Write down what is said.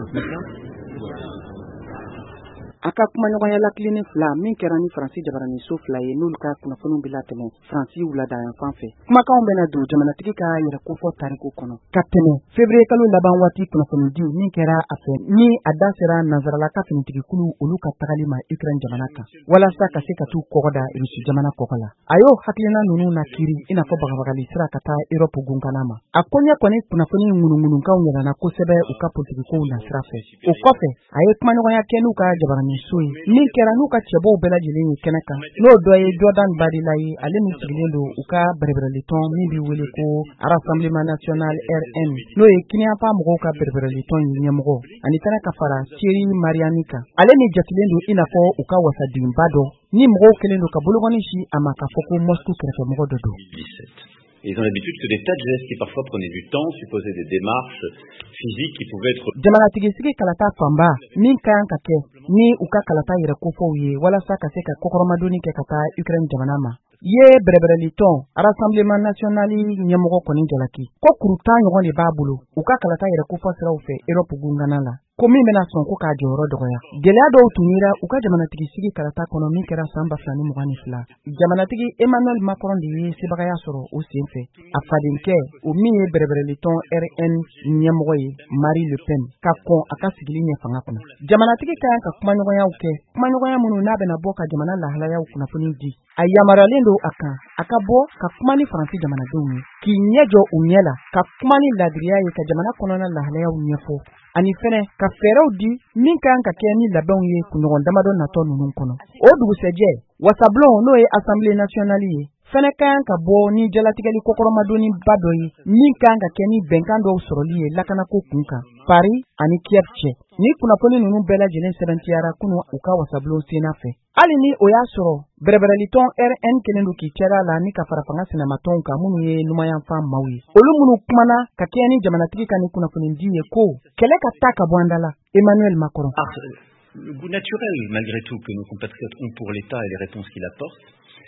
aka kuma ɲɔgɔnya lakilini fila min kɛra ni Faransi jabaraniso fila ye n'olu ka kunnafoniw bi latɛmɛ Faransi wulada yan fan fɛ. Kumakanw bɛna don jamanatigi ka yɛrɛ kofɔ tariku kɔnɔ ka tɛmɛ février kalo laban waati kunnafonidiw min kɛra a fɛ ni a da sera nanzaralaka finitigikulu olu ka tagali ma Ukraine jamana kan walasa ka se ka t'u kɔgɔda Rusi jamana kɔkɔ la. A y'o hakilina ninnu na kiiri i n'a fɔ bagabagali sira ka taa Europe gunkana ma. A ko ɲɛ kɔni kunnafoni ŋunuŋununkaw yɛlɛna kosɛbɛ u ka politikikow na sira fɛ. O kɔfɛ a ye kuma ɲɔgɔnya kɛ n'u ka jabaraniso ye min kɛra n'u ka cɛbɔw bɛɛ lajɛlen ye kɛnɛ kan. N'o dɔ ye Jordan Badila ye ale min sigilen don u ka bɛrɛbɛrɛliton min bɛ wele ko Rassemblement National RN n'o ye Kiniyanfa mɔgɔw ka bɛrɛbɛrɛliton ɲɛmɔgɔ ani fana ka fara Thierry Mariani kan. Ale min jatilen don i n'a fɔ u ka wasadenba dɔ ni mɔgɔw kɛlen don ka bologɔni si a ma k'a fɔ ko Moscou kɛrɛfɛmɔgɔ dɔ don. Ils ont l'habitude que des tas de gestes qui parfois prenaient du temps, supposaient des démarches physiques qui pouvaient être... Jamanatigi sigi kalata fanba min kayan ka kɛ ni u ka kalata yɛrɛ kofɔw ye walasa ka se ka kokɔrɔmadoni kɛ ka taa Ukraine jamana ma. Ye bɛrɛbɛrɛliton Rassemblement National ɲɛmɔgɔ kɔni jalaki ko kuruta ɲɔgɔn de b'a bolo u ka kalata yɛrɛ kofɔ siraw fɛ Europe gungana la. Ko min bɛna sɔn ko k'a jɔyɔrɔ dɔgɔya. Gɛlɛya dɔw tun yera u ka jamanatigi sigi kalata kɔnɔ min kɛra san 2022. Jamanatigi Emmanuel Macron de ye sebagaya sɔrɔ o sen fɛ. A fadenkɛ o min ye bɛrɛbɛrɛliton RN ɲɛmɔgɔ ye Marie Le Pen ka kɔn a ka sigili ɲɛ fanga kɔnɔ. Jamanatigi ka kan ka kumaɲɔgɔnyaw kɛ kumaɲɔgɔnya minnu n'a bɛna bɔ ka jamana lahalayaw kunnafoni di. A yamaruyalen don a kan a ka bɔ ka kuma ni Faransi jamanadenw ye k'i ɲɛ jɔ u ɲɛ la ka kuma ni ladiriya ye ka jamana kɔnɔna lahalayaw ɲɛfɔ ani fɛnɛ ka fɛɛrɛw di min kan ka kɛ ni labɛnw ye kunɲɔgɔn damadɔ natɔ ninnu kɔnɔ. O dugusɛjɛ wasablon n'o ye Assemblée nationale ye fɛnɛ kan ka bɔ ni jalatigɛli kokɔrɔmadoni ba dɔ ye min kan ka kɛ ni bɛnkan dɔw sɔrɔli ye lakanako kun kan Paris ani Kiev cɛ. Ni kunnafoni ninnu bɛɛ lajɛlen sɛbɛntiyara kunu u ka wasablon senna fɛ. Hali ni o y'a sɔrɔ bɛrɛbɛrɛliton RN kelen don k'i cɛra la ni ka fara fanga sinamatɔnw kan minnu ye numayanfan maaw ye. Olu minnu kumana ka kɛ ni jamanatigi ka ni kunnafoni di ye ko kɛlɛ ka taa ka bɔ an da la. Emmanuel Macron. Le goût naturel, malgré tout, que nos compatriotes ont pour l'État et les réponses qu'il apporte,